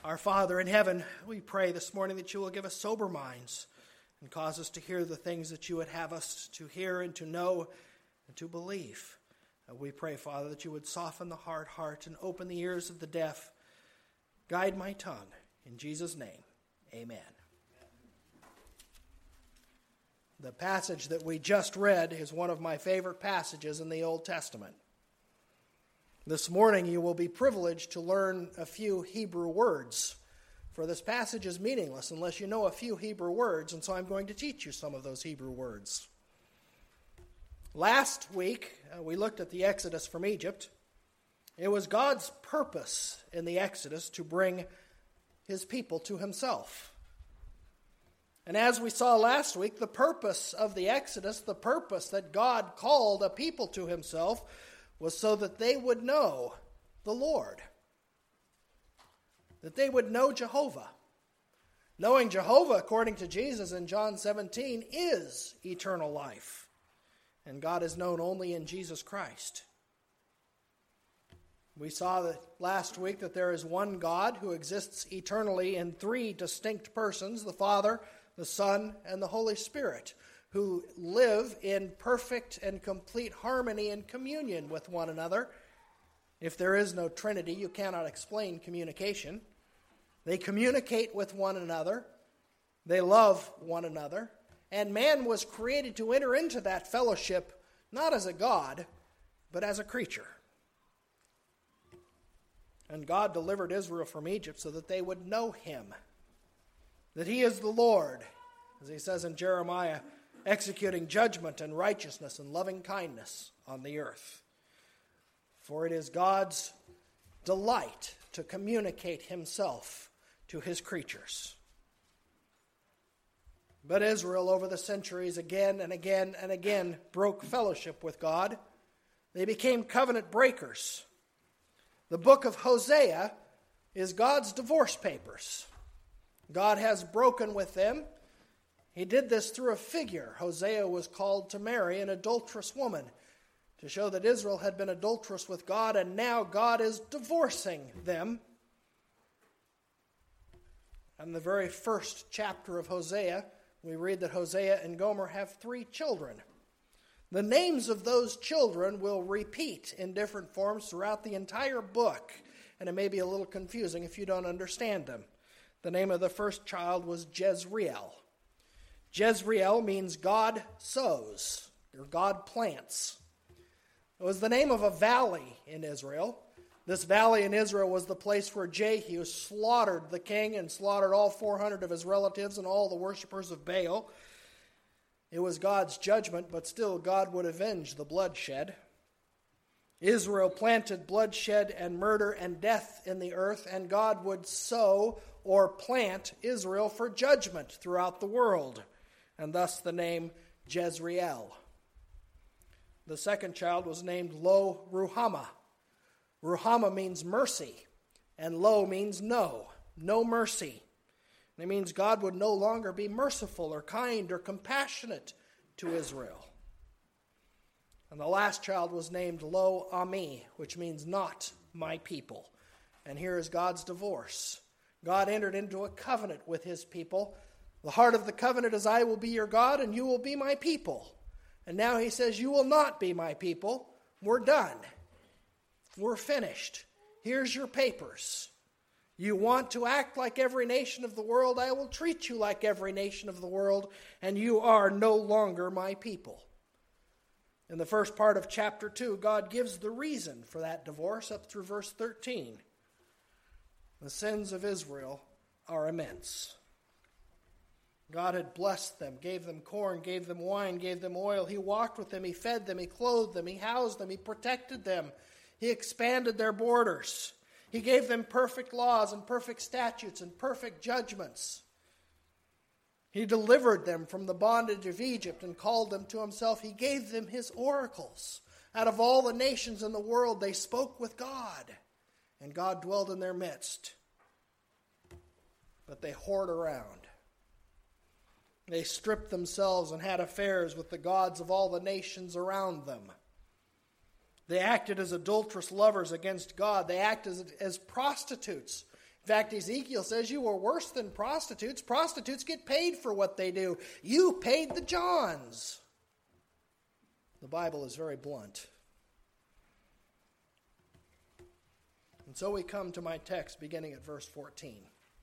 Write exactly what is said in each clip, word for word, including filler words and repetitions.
Our Father in heaven, we pray this morning that you will give us sober minds and cause us to hear the things that you would have us to hear and to know and to believe. Uh, we pray, Father, that you would soften the hard heart and open the ears of the deaf. Guide my tongue. In Jesus' name, amen. The passage that we just read is one of my favorite passages in the Old Testament. This morning you will be privileged to learn a few Hebrew words, for this passage is meaningless unless you know a few Hebrew words, and so I'm going to teach you some of those Hebrew words. Last week uh, we looked at the Exodus from Egypt. It was God's purpose in the Exodus to bring his people to himself. And as we saw last week, the purpose of the Exodus, the purpose that God called a people to himself, was so that they would know the Lord. That they would know Jehovah. Knowing Jehovah, according to Jesus in John seventeen, is eternal life. And God is known only in Jesus Christ. We saw that last week that there is one God who exists eternally in three distinct persons, the Father, the Son, and the Holy Spirit, who live in perfect and complete harmony and communion with one another. If there is no Trinity, you cannot explain communication. They communicate with one another. They love one another. And man was created to enter into that fellowship not as a God, but as a creature. And God delivered Israel from Egypt so that they would know him, that he is the Lord, as he says in Jeremiah, executing judgment and righteousness and loving kindness on the earth. For it is God's delight to communicate himself to his creatures. But Israel, over the centuries, again and again and again, broke fellowship with God. They became covenant breakers. The book of Hosea is God's divorce papers. God has broken with them. He did this through a figure. Hosea was called to marry an adulterous woman to show that Israel had been adulterous with God, and now God is divorcing them. In the very first chapter of Hosea, we read that Hosea and Gomer have three children. The names of those children will repeat in different forms throughout the entire book, and it may be a little confusing if you don't understand them. The name of the first child was Jezreel. Jezreel means God sows, or God plants. It was the name of a valley in Israel. This valley in Israel was the place where Jehu slaughtered the king and slaughtered all four hundred of his relatives and all the worshipers of Baal. It was God's judgment, but still God would avenge the bloodshed. Israel planted bloodshed and murder and death in the earth, and God would sow or plant Israel for judgment throughout the world, and thus the name Jezreel. The second child was named Lo Ruhamah. Ruhamah means mercy, and Lo means no, no mercy. And it means God would no longer be merciful or kind or compassionate to Israel. And the last child was named Lo Ami, which means not my people. And here is God's divorce. God entered into a covenant with his people. The heart of the covenant is, I will be your God and you will be my people. And now he says, you will not be my people. We're done. We're finished. Here's your papers. You want to act like every nation of the world, I will treat you like every nation of the world, and you are no longer my people. In the first part of chapter two, God gives the reason for that divorce up through verse thirteen. The sins of Israel are immense. God had blessed them, gave them corn, gave them wine, gave them oil. He walked with them, he fed them, he clothed them, he housed them, he protected them. He expanded their borders. He gave them perfect laws and perfect statutes and perfect judgments. He delivered them from the bondage of Egypt and called them to himself. He gave them his oracles. Out of all the nations in the world, they spoke with God, and God dwelled in their midst. But they whored around. They stripped themselves and had affairs with the gods of all the nations around them. They acted as adulterous lovers against God. They acted as, as prostitutes. In fact, Ezekiel says you were worse than prostitutes. Prostitutes get paid for what they do. You paid the Johns. The Bible is very blunt. And so we come to my text beginning at verse fourteen.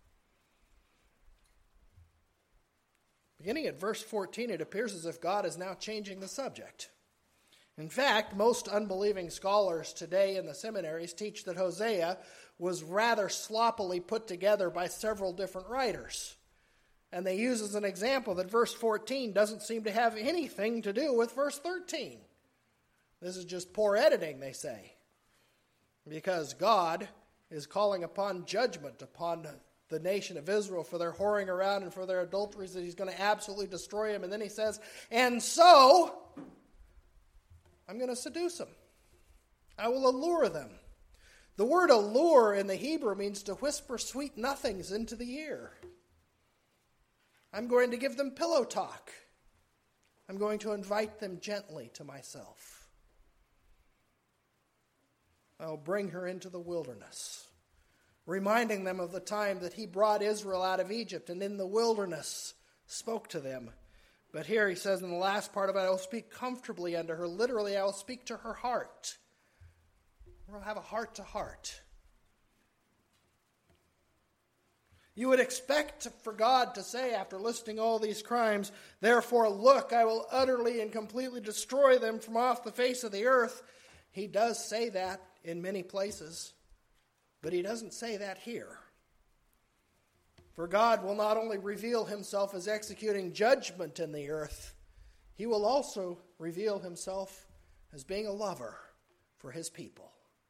Beginning at verse fourteen, it appears as if God is now changing the subject. In fact, most unbelieving scholars today in the seminaries teach that Hosea was rather sloppily put together by several different writers. And they use as an example that verse fourteen doesn't seem to have anything to do with verse thirteen. This is just poor editing, they say. Because God is calling upon judgment upon the nation of Israel for their whoring around and for their adulteries, that he's going to absolutely destroy them. And then he says, and so I'm going to seduce them. I will allure them. The word allure in the Hebrew means to whisper sweet nothings into the ear. I'm going to give them pillow talk. I'm going to invite them gently to myself. I'll bring her into the wilderness, reminding them of the time that he brought Israel out of Egypt and in the wilderness spoke to them. But here he says in the last part of it, I will speak comfortably unto her. Literally, I will speak to her heart. We'll have a heart to heart. You would expect for God to say, after listing all these crimes, therefore look, I will utterly and completely destroy them from off the face of the earth. He does say that in many places, but he doesn't say that here. For God will not only reveal himself as executing judgment in the earth, he will also reveal himself as being a lover for his people.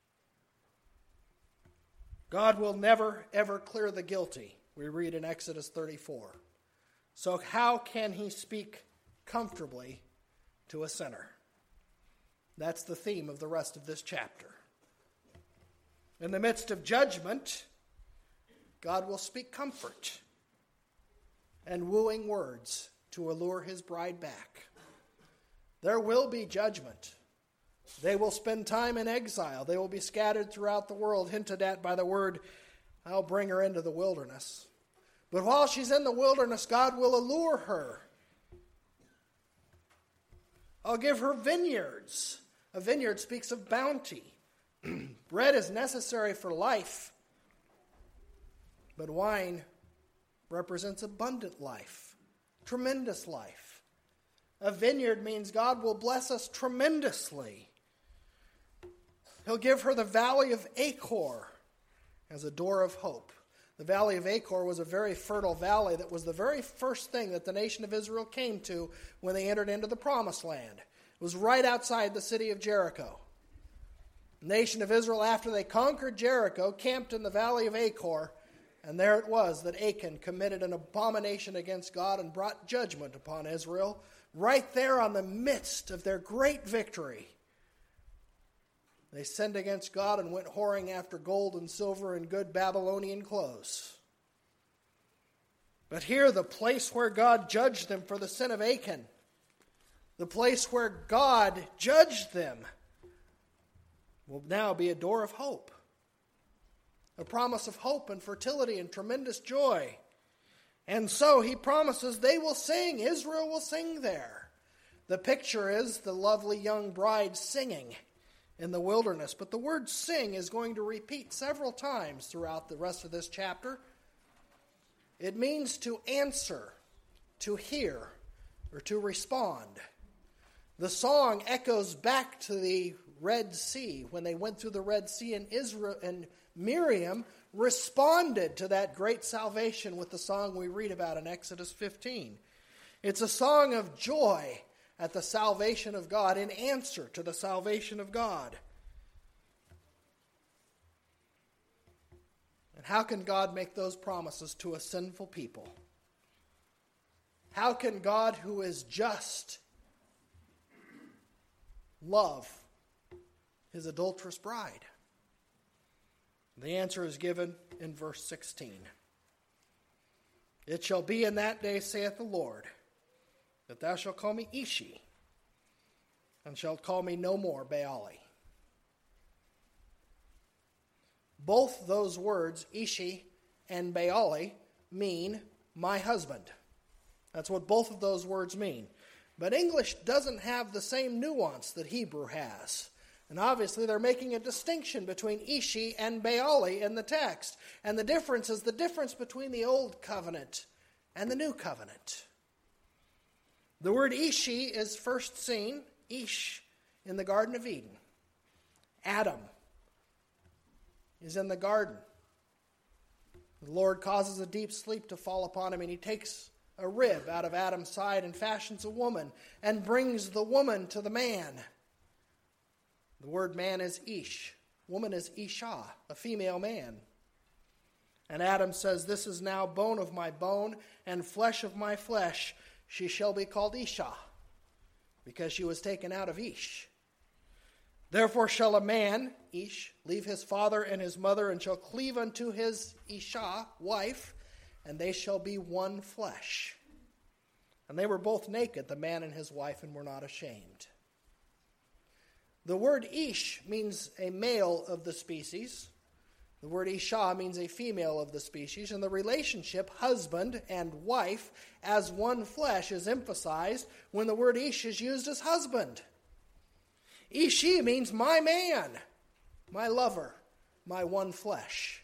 God will never, ever clear the guilty, we read in Exodus thirty-four. So how can he speak comfortably to a sinner? That's the theme of the rest of this chapter. In the midst of judgment, God will speak comfort and wooing words to allure his bride back. There will be judgment. They will spend time in exile. They will be scattered throughout the world, hinted at by the word, I'll bring her into the wilderness. But while she's in the wilderness, God will allure her. I'll give her vineyards. A vineyard speaks of bounty. Bread is necessary for life, but wine represents abundant life, tremendous life. A vineyard means God will bless us tremendously. He'll give her the valley of Achor as a door of hope. The valley of Achor was a very fertile valley that was the very first thing that the nation of Israel came to when they entered into the promised land. It was right outside the city of Jericho. The nation of Israel, after they conquered Jericho, camped in the valley of Achor, and there it was that Achan committed an abomination against God and brought judgment upon Israel, right there on the midst of their great victory. They sinned against God and went whoring after gold and silver and good Babylonian clothes. But here, the place where God judged them for the sin of Achan, the place where God judged them, will now be a door of hope. A promise of hope and fertility and tremendous joy. And so he promises they will sing. Israel will sing there. The picture is the lovely young bride singing in the wilderness. But the word sing is going to repeat several times throughout the rest of this chapter. It means to answer, to hear, or to respond. The song echoes back to the Red Sea when they went through the Red Sea, and Israel and Miriam responded to that great salvation with the song we read about in Exodus fifteen. It's a song of joy at the salvation of God, in answer to the salvation of God. And how can God make those promises to a sinful people? How can God, who is just, love his adulterous bride? The answer is given in verse sixteen. It shall be in that day, saith the Lord, that thou shalt call me Ishi, and shalt call me no more Baali. Both those words, Ishi and Baali mean my husband. That's what both of those words mean. But English doesn't have the same nuance that Hebrew has. And obviously they're making a distinction between Ishi and Baali in the text. And the difference is the difference between the Old Covenant and the New Covenant. The word Ishi is first seen, Ish, in the Garden of Eden. Adam is in the garden. The Lord causes a deep sleep to fall upon him, and he takes a rib out of Adam's side and fashions a woman and brings the woman to the man. The word man is Ish. Woman is Isha, a female man. And Adam says, "This is now bone of my bone and flesh of my flesh. She shall be called Isha, because she was taken out of Ish. Therefore shall a man, Ish, leave his father and his mother, and shall cleave unto his Isha, wife, and they shall be one flesh. And they were both naked, the man and his wife, and were not ashamed." The word Ish means a male of the species. The word Isha means a female of the species. And the relationship husband and wife as one flesh is emphasized when the word Ish is used as husband. Ishi means my man, my lover, my one flesh.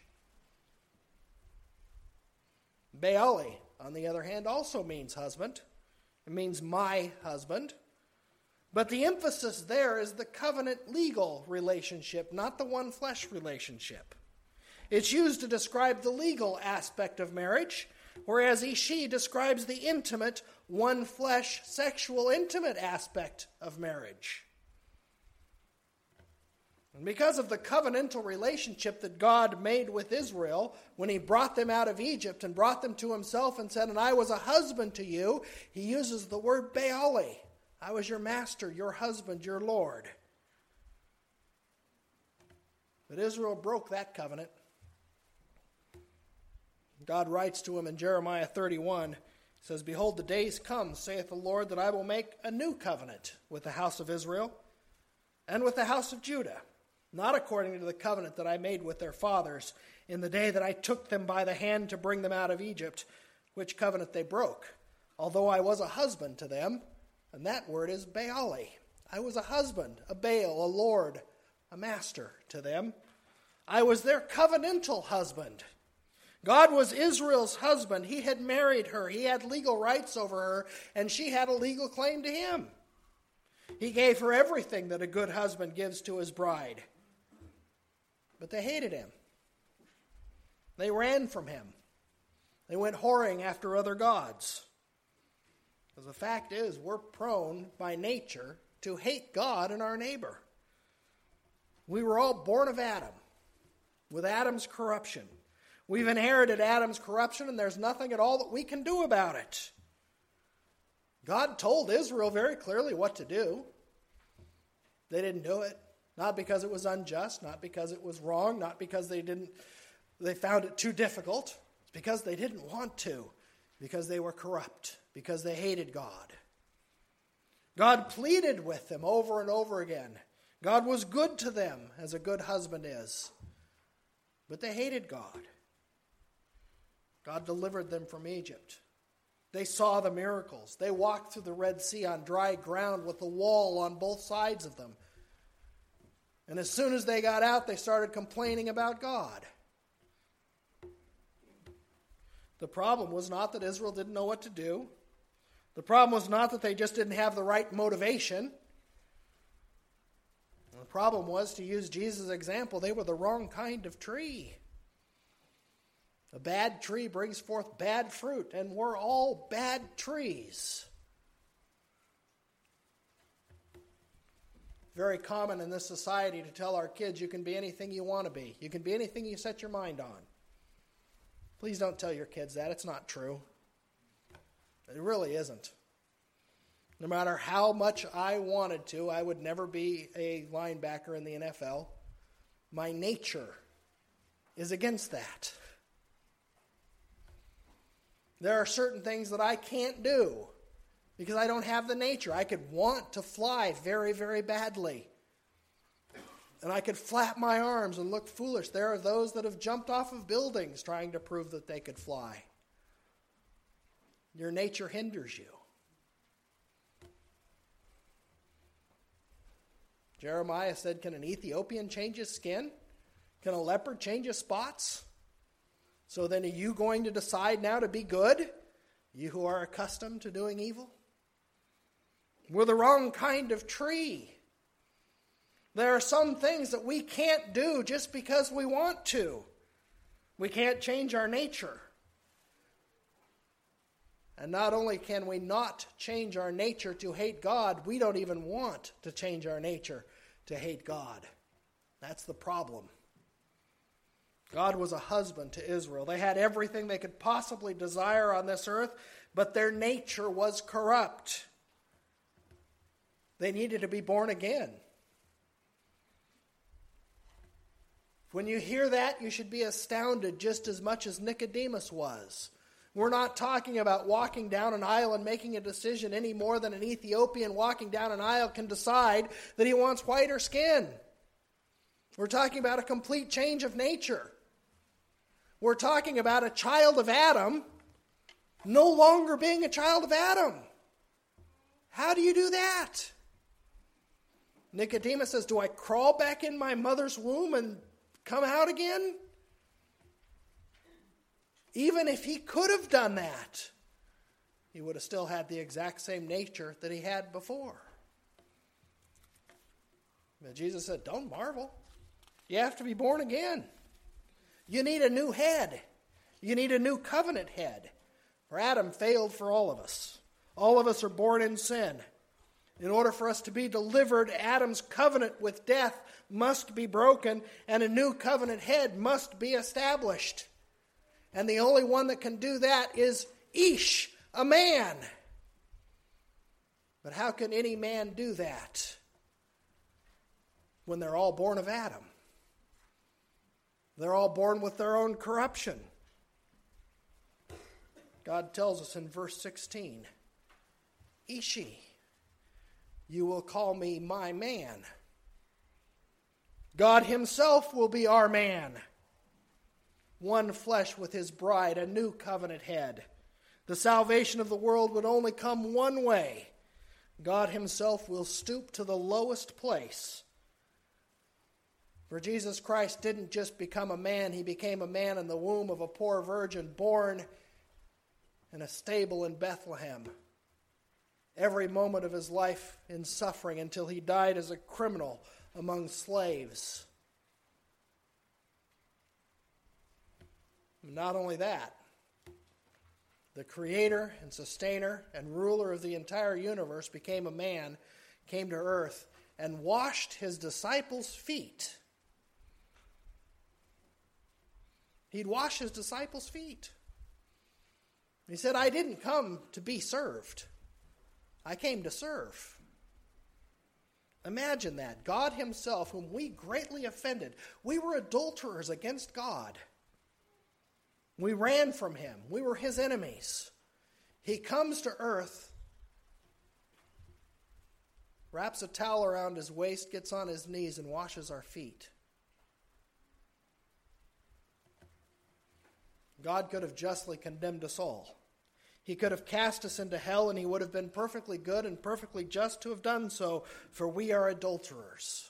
Baali, on the other hand, also means husband. It means my husband. But the emphasis there is the covenant legal relationship, not the one flesh relationship. It's used to describe the legal aspect of marriage, whereas Ishi describes the intimate, one flesh, sexual, intimate aspect of marriage. And because of the covenantal relationship that God made with Israel when he brought them out of Egypt and brought them to himself and said, "And I was a husband to you," he uses the word Baali. I was your master, your husband, your Lord. But Israel broke that covenant. God writes to him in Jeremiah thirty-one, he says, "Behold, the days come, saith the Lord, that I will make a new covenant with the house of Israel and with the house of Judah, not according to the covenant that I made with their fathers in the day that I took them by the hand to bring them out of Egypt, which covenant they broke, although I was a husband to them." And that word is Baali. I was a husband, a Baal, a lord, a master to them. I was their covenantal husband. God was Israel's husband. He had married her. He had legal rights over her, and she had a legal claim to him. He gave her everything that a good husband gives to his bride. But they hated him. They ran from him. They went whoring after other gods. Because the fact is, we're prone by nature to hate God and our neighbor. We were all born of Adam, with Adam's corruption. We've inherited Adam's corruption, and there's nothing at all that we can do about it. God told Israel very clearly what to do. They didn't do it. Not because it was unjust, not because it was wrong, not because they didn't they found it too difficult. It's because they didn't want to, because they were corrupt, because they hated God. God pleaded with them over and over again. God was good to them, as a good husband is. But they hated God. God delivered them from Egypt. They saw the miracles. They walked through the Red Sea on dry ground with a wall on both sides of them. And as soon as they got out, they started complaining about God. The problem was not that Israel didn't know what to do. The problem was not that they just didn't have the right motivation. The problem was, to use Jesus' example, they were the wrong kind of tree. A bad tree brings forth bad fruit, and we're all bad trees. Very common in this society to tell our kids, you can be anything you want to be. You can be anything you set your mind on. Please don't tell your kids that. It's not true. It really isn't. No matter how much I wanted to, I would never be a linebacker in the N F L. My nature is against that. There are certain things that I can't do because I don't have the nature. I could want to fly very, very badly. And I could flap my arms and look foolish. There are those that have jumped off of buildings trying to prove that they could fly. Your nature hinders you. Jeremiah said, can an Ethiopian change his skin? Can a leopard change his spots? So then are you going to decide now to be good? You who are accustomed to doing evil? We're the wrong kind of tree. There are some things that we can't do just because we want to. We can't change our nature. And not only can we not change our nature to hate God, we don't even want to change our nature to hate God. That's the problem. God was a husband to Israel. They had everything they could possibly desire on this earth, but their nature was corrupt. They needed to be born again. When you hear that, you should be astounded just as much as Nicodemus was. We're not talking about walking down an aisle and making a decision any more than an Ethiopian walking down an aisle can decide that he wants whiter skin. We're talking about a complete change of nature. We're talking about a child of Adam no longer being a child of Adam. How do you do that? Nicodemus says, do I crawl back in my mother's womb and come out again? Even if he could have done that, he would have still had the exact same nature that he had before. But Jesus said, don't marvel. You have to be born again. You need a new head. You need a new covenant head. For Adam failed for all of us. All of us are born in sin. In order for us to be delivered, Adam's covenant with death must be broken, and a new covenant head must be established. And the only one that can do that is Ish, a man. But how can any man do that when they're all born of Adam? They're all born with their own corruption. God tells us in verse sixteen, Ishi, you will call me my man. God himself will be our man. One flesh with his bride, a new covenant head. The salvation of the world would only come one way. God himself will stoop to the lowest place. For Jesus Christ didn't just become a man, he became a man in the womb of a poor virgin, born in a stable in Bethlehem. Every moment of his life in suffering until he died as a criminal among slaves. Not only that, the creator and sustainer and ruler of the entire universe became a man, came to earth, and washed his disciples' feet. He'd wash his disciples' feet. He said, I didn't come to be served. I came to serve. Imagine that. God himself, whom we greatly offended. We were adulterers against God. We ran from him. We were his enemies. He comes to earth, wraps a towel around his waist, gets on his knees, and washes our feet. God could have justly condemned us all. He could have cast us into hell, and he would have been perfectly good and perfectly just to have done so, for we are adulterers.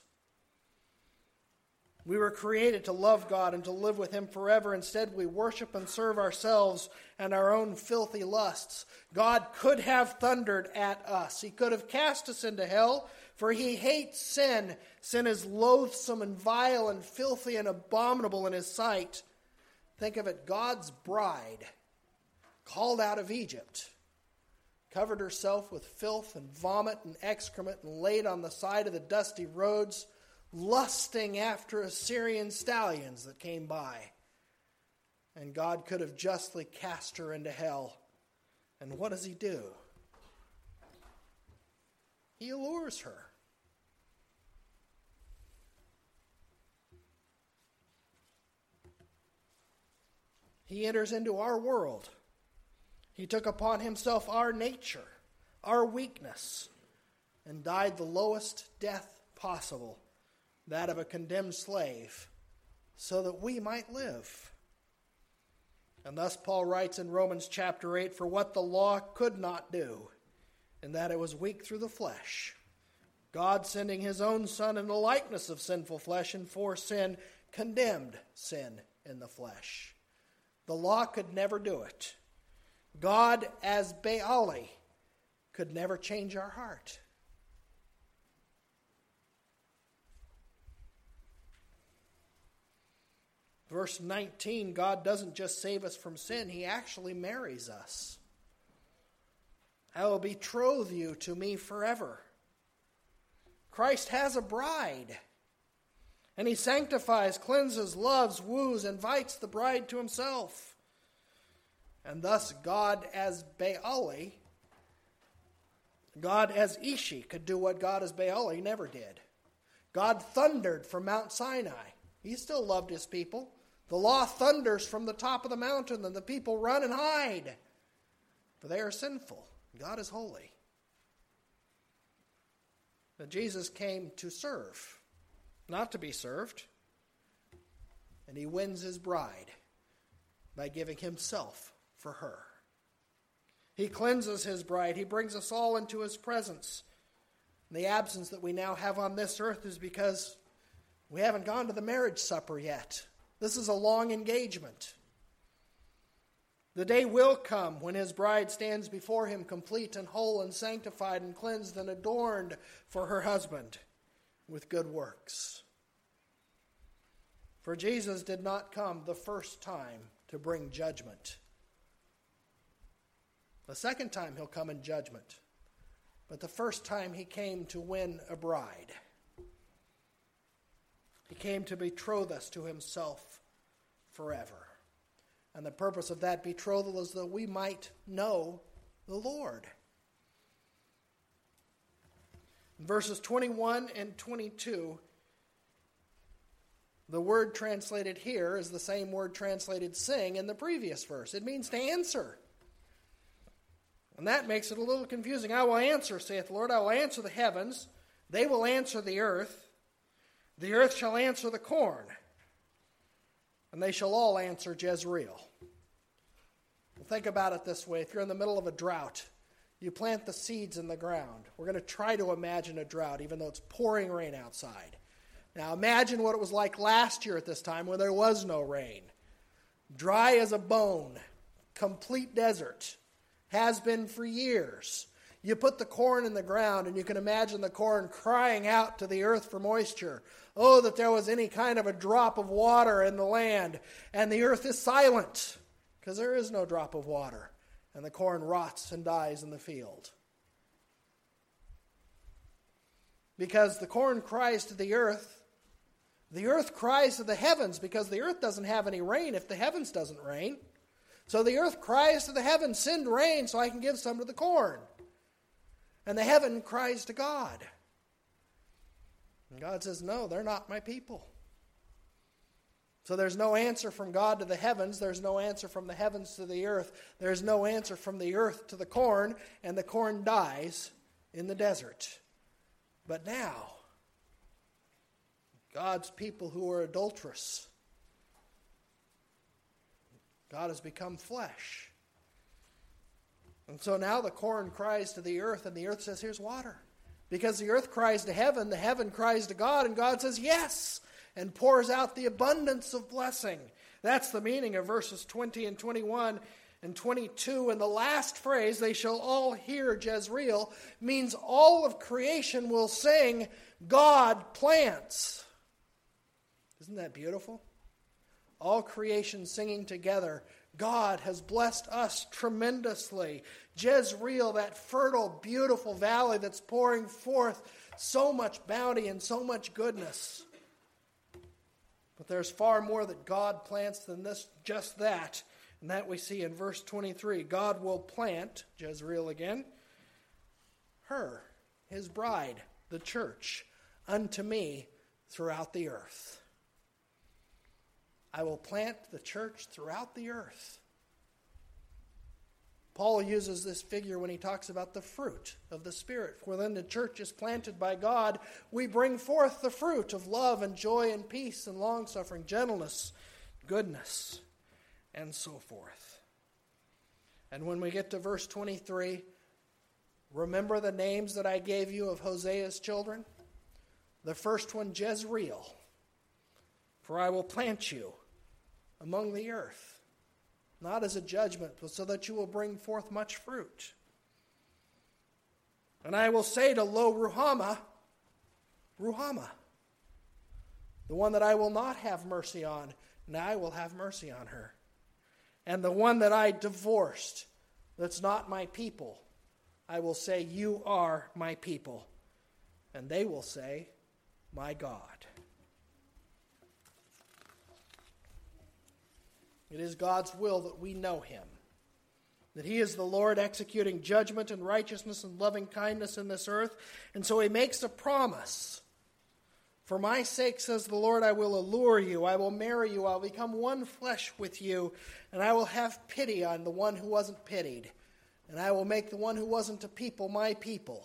We were created to love God and to live with him forever. Instead, we worship and serve ourselves and our own filthy lusts. God could have thundered at us. He could have cast us into hell, for he hates sin. Sin is loathsome and vile and filthy and abominable in his sight. Think of it, God's bride, called out of Egypt, covered herself with filth and vomit and excrement and laid on the side of the dusty roads, lusting after Assyrian stallions that came by. And God could have justly cast her into hell. And what does he do? He allures her. He enters into our world. He took upon himself our nature, our weakness, and died the lowest death possible, that of a condemned slave, so that we might live. And thus Paul writes in Romans chapter eight, for what the law could not do, in that it was weak through the flesh, God sending his own Son in the likeness of sinful flesh, and for sin condemned sin in the flesh. The law could never do it. God, as Baali, could never change our heart. Verse nineteen, God doesn't just save us from sin, he actually marries us. I will betroth you to me forever. Christ has a bride, and he sanctifies, cleanses, loves, woos, invites the bride to himself. And thus God as Baali, God as Ishi could do what God as Baali never did. God thundered from Mount Sinai. He still loved his people. The law thunders from the top of the mountain, and the people run and hide, for they are sinful. God is holy. But Jesus came to serve, not to be served. And he wins his bride by giving himself for her. He cleanses his bride. He brings us all into his presence. And the absence that we now have on this earth is because we haven't gone to the marriage supper yet. This is a long engagement. The day will come when his bride stands before him complete and whole and sanctified and cleansed and adorned for her husband with good works. For Jesus did not come the first time to bring judgment. The second time he'll come in judgment. But the first time he came to win a bride. He came to betroth us to himself forever. And the purpose of that betrothal is that we might know the Lord. In verses twenty-one and twenty-two, the word translated here is the same word translated sing in the previous verse. It means to answer. And that makes it a little confusing. I will answer, saith the Lord, I will answer the heavens. They will answer the earth. The earth shall answer the corn. And they shall all answer Jezreel. Well, think about it this way. If you're in the middle of a drought, you plant the seeds in the ground. We're going to try to imagine a drought, even though it's pouring rain outside. Now imagine what it was like last year at this time when there was no rain. Dry as a bone, complete desert, has been for years. You put the corn in the ground, and you can imagine the corn crying out to the earth for moisture. Oh, that there was any kind of a drop of water in the land. And the earth is silent, because there is no drop of water. And the corn rots and dies in the field. Because the corn cries to the earth. The earth cries to the heavens, because the earth doesn't have any rain if the heavens doesn't rain. So the earth cries to the heavens, send rain so I can give some to the corn. And the heaven cries to God. And God says, no, they're not my people. So there's no answer from God to the heavens. There's no answer from the heavens to the earth. There's no answer from the earth to the corn. And the corn dies in the desert. But now, God's people who are adulterous, God has become flesh. And so now the corn cries to the earth, and the earth says, here's water. Because the earth cries to heaven, the heaven cries to God, and God says, yes, and pours out the abundance of blessing. That's the meaning of verses twenty and twenty-one and twenty-two. And the last phrase, they shall all hear Jezreel, means all of creation will sing, God plants. Isn't that beautiful? All creation singing together. God has blessed us tremendously. Jezreel, that fertile, beautiful valley that's pouring forth so much bounty and so much goodness. But there's far more that God plants than this, just that. And that we see in verse twenty-three. God will plant, Jezreel again, her, his bride, the church, unto me throughout the earth. I will plant the church throughout the earth. Paul uses this figure when he talks about the fruit of the Spirit. For when the church is planted by God, we bring forth the fruit of love and joy and peace and long-suffering, gentleness, goodness, and so forth. And when we get to verse twenty-three, remember the names that I gave you of Hosea's children? The first one, Jezreel. For I will plant you among the earth, not as a judgment, but so that you will bring forth much fruit. And I will say to Lo Ruhamah, Ruhamah, the one that I will not have mercy on, and I will have mercy on her. And the one that I divorced, that's not my people, I will say, you are my people. And they will say, my God. It is God's will that we know him, that he is the Lord executing judgment and righteousness and loving kindness in this earth. And so he makes a promise. For my sake, says the Lord, I will allure you, I will marry you, I will become one flesh with you, and I will have pity on the one who wasn't pitied, and I will make the one who wasn't a people my people.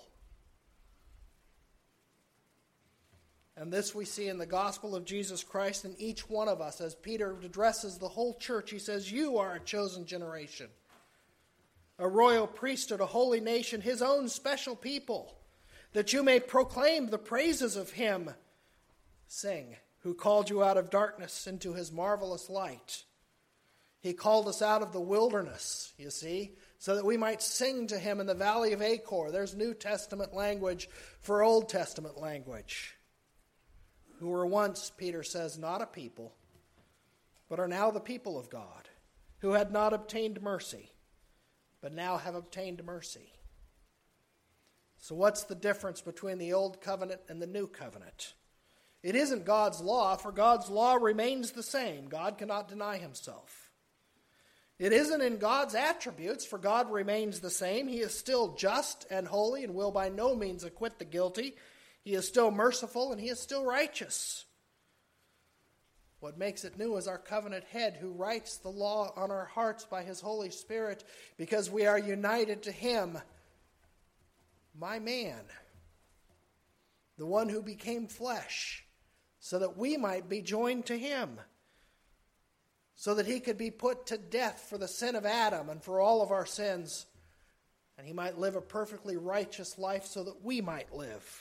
And this we see in the gospel of Jesus Christ in each one of us. As Peter addresses the whole church, he says, you are a chosen generation, a royal priesthood, a holy nation, his own special people, that you may proclaim the praises of him, sing, who called you out of darkness into his marvelous light. He called us out of the wilderness, you see, so that we might sing to him in the valley of Achor. There's New Testament language for Old Testament language. Who were once, Peter says, not a people, but are now the people of God, who had not obtained mercy, but now have obtained mercy. So what's the difference between the Old Covenant and the New Covenant? It isn't God's law, for God's law remains the same. God cannot deny himself. It isn't in God's attributes, for God remains the same. He is still just and holy and will by no means acquit the guilty. He is still merciful and he is still righteous. What makes it new is our covenant head who writes the law on our hearts by his Holy Spirit because we are united to him, my man, the one who became flesh, so that we might be joined to him, so that he could be put to death for the sin of Adam and for all of our sins, and he might live a perfectly righteous life so that we might live.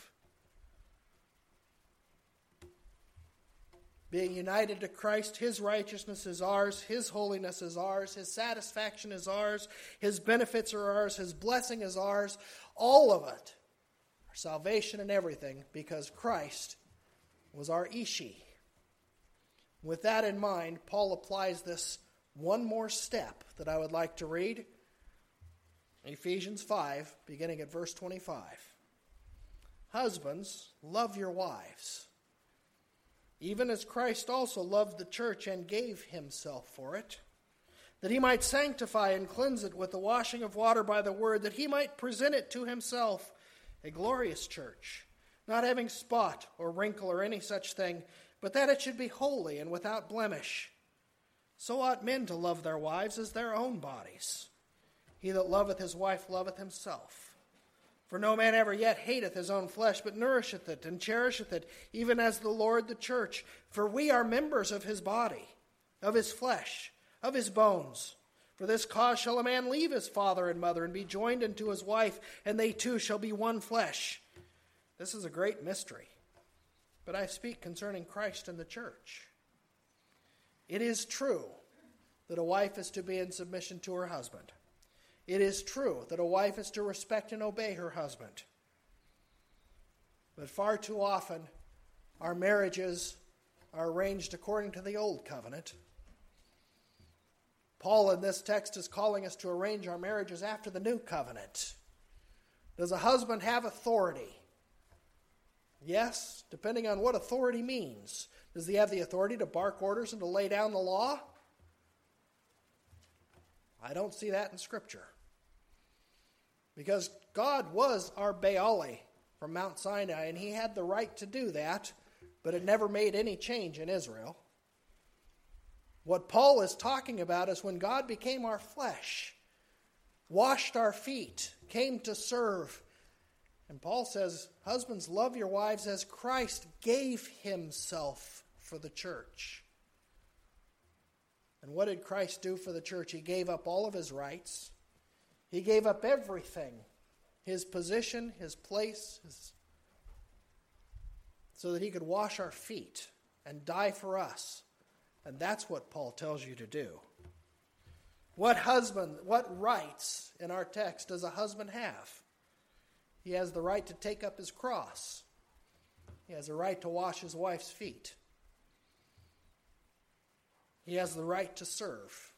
Being united to Christ, his righteousness is ours, his holiness is ours, his satisfaction is ours, his benefits are ours, his blessing is ours, all of it, our salvation and everything, because Christ was our Ishi. With that in mind, Paul applies this one more step that I would like to read. Ephesians five, beginning at verse twenty-five. Husbands, love your wives, even as Christ also loved the church and gave himself for it, that he might sanctify and cleanse it with the washing of water by the word, that he might present it to himself a glorious church, not having spot or wrinkle or any such thing, but that it should be holy and without blemish. So ought men to love their wives as their own bodies. He that loveth his wife loveth himself. For no man ever yet hateth his own flesh, but nourisheth it and cherisheth it, even as the Lord the church. For we are members of his body, of his flesh, of his bones. For this cause shall a man leave his father and mother, and be joined unto his wife, and they two shall be one flesh. This is a great mystery, but I speak concerning Christ and the church. It is true that a wife is to be in submission to her husband. It is true that a wife is to respect and obey her husband. But far too often, our marriages are arranged according to the old covenant. Paul in this text is calling us to arrange our marriages after the new covenant. Does a husband have authority? Yes, depending on what authority means. Does he have the authority to bark orders and to lay down the law? I don't see that in Scripture. Because God was our Baali from Mount Sinai, and he had the right to do that, but it never made any change in Israel. What Paul is talking about is when God became our flesh, washed our feet, came to serve. And Paul says, husbands, love your wives as Christ gave himself for the church. And what did Christ do for the church? He gave up all of his rights. He gave up everything, his position, his place, his, so that he could wash our feet and die for us. And that's what Paul tells you to do. What husband, what rights in our text does a husband have? He has the right to take up his cross. He has the right to wash his wife's feet. He has the right to serve.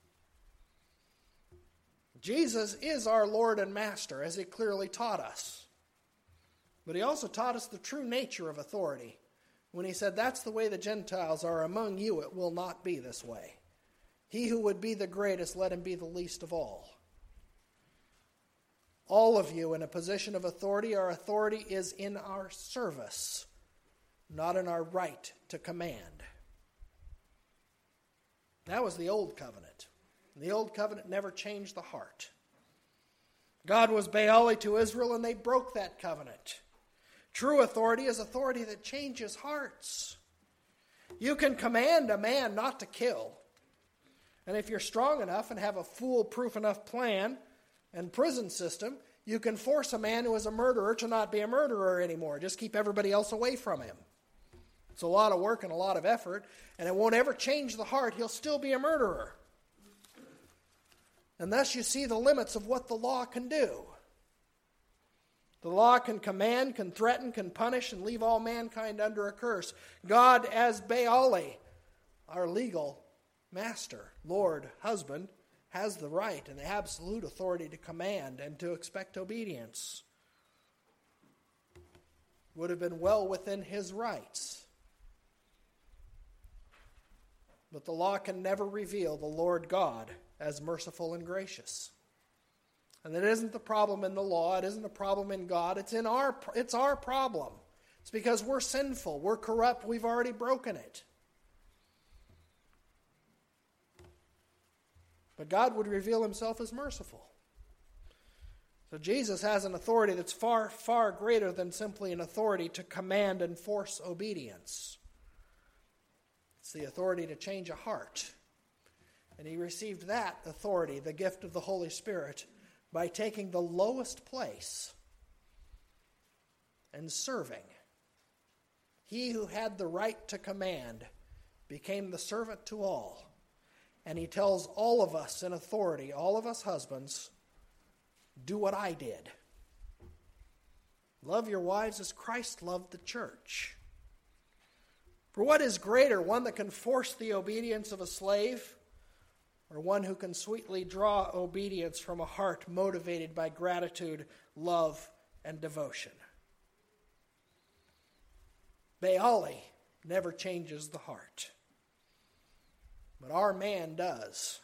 Jesus is our Lord and Master, as he clearly taught us. But he also taught us the true nature of authority when he said, that's the way the Gentiles are among you, it will not be this way. He who would be the greatest, let him be the least of all. All of you in a position of authority, our authority is in our service, not in our right to command. That was the old covenant. The old covenant never changed the heart. God was Baali to Israel, and they broke that covenant. True authority is authority that changes hearts. You can command a man not to kill. And if you're strong enough and have a foolproof enough plan and prison system, you can force a man who is a murderer to not be a murderer anymore. Just keep everybody else away from him. It's a lot of work and a lot of effort, and it won't ever change the heart. He'll still be a murderer. And thus you see the limits of what the law can do. The law can command, can threaten, can punish, and leave all mankind under a curse. God, as Baali, our legal master, Lord, husband, has the right and the absolute authority to command and to expect obedience. Would have been well within his rights. But the law can never reveal the Lord God as merciful and gracious. And it isn't the problem in the law, it isn't a problem in God, it's in our it's our problem. It's because we're sinful, we're corrupt, we've already broken it. But God would reveal himself as merciful. So Jesus has an authority that's far, far greater than simply an authority to command and force obedience. It's the authority to change a heart. And he received that authority, the gift of the Holy Spirit, by taking the lowest place and serving. He who had the right to command became the servant to all. And he tells all of us in authority, all of us husbands, do what I did. Love your wives as Christ loved the church. For what is greater, one that can force the obedience of a slave, or one who can sweetly draw obedience from a heart motivated by gratitude, love, and devotion? Baali never changes the heart. But our man does.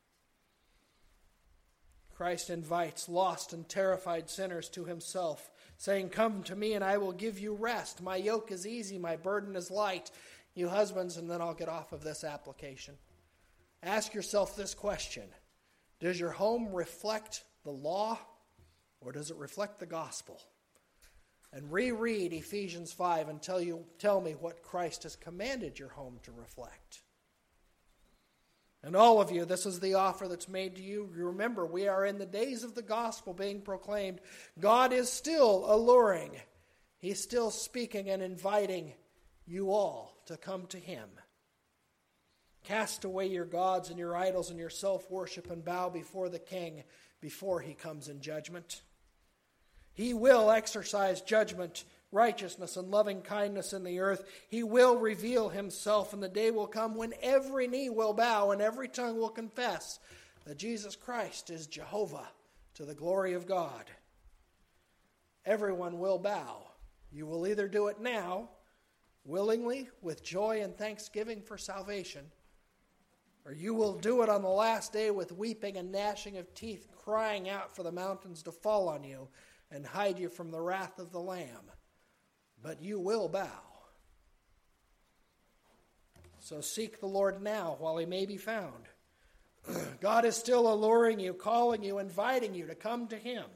Christ invites lost and terrified sinners to himself, saying, come to me and I will give you rest. My yoke is easy, my burden is light. You husbands, and then I'll get off of this application. Ask yourself this question. Does your home reflect the law, or does it reflect the gospel? And reread Ephesians five and tell you, tell me what Christ has commanded your home to reflect. And all of you, this is the offer that's made to you. Remember, we are in the days of the gospel being proclaimed. God is still alluring. He's still speaking and inviting you all to come to him. Cast away your gods and your idols and your self-worship and bow before the King before he comes in judgment. He will exercise judgment, righteousness, and loving kindness in the earth. He will reveal himself, and the day will come when every knee will bow and every tongue will confess that Jesus Christ is Jehovah, to the glory of God. Everyone will bow. You will either do it now, willingly, with joy and thanksgiving for salvation, or you will do it on the last day with weeping and gnashing of teeth, crying out for the mountains to fall on you and hide you from the wrath of the Lamb. But you will bow. So seek the Lord now while he may be found. God is still alluring you, calling you, inviting you to come to him.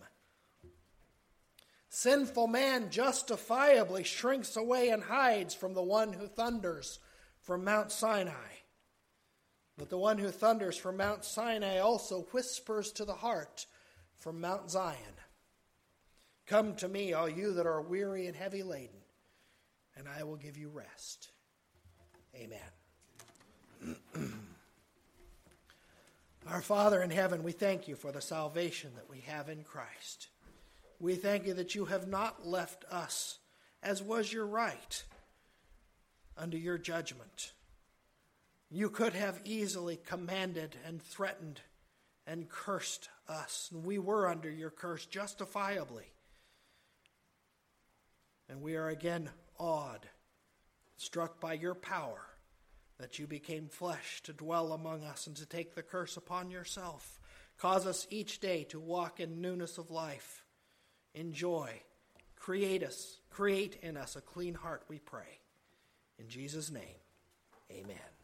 Sinful man justifiably shrinks away and hides from the one who thunders from Mount Sinai. But the one who thunders from Mount Sinai also whispers to the heart from Mount Zion. Come to me, all you that are weary and heavy laden, and I will give you rest. Amen. Our Father in heaven, we thank you for the salvation that we have in Christ. We thank you that you have not left us, as was your right, under your judgment. You could have easily commanded and threatened and cursed us. And we were under your curse justifiably. And we are again awed, struck by your power, that you became flesh to dwell among us and to take the curse upon yourself. Cause us each day to walk in newness of life, in joy. Create us, create in us a clean heart, we pray. In Jesus' name, amen.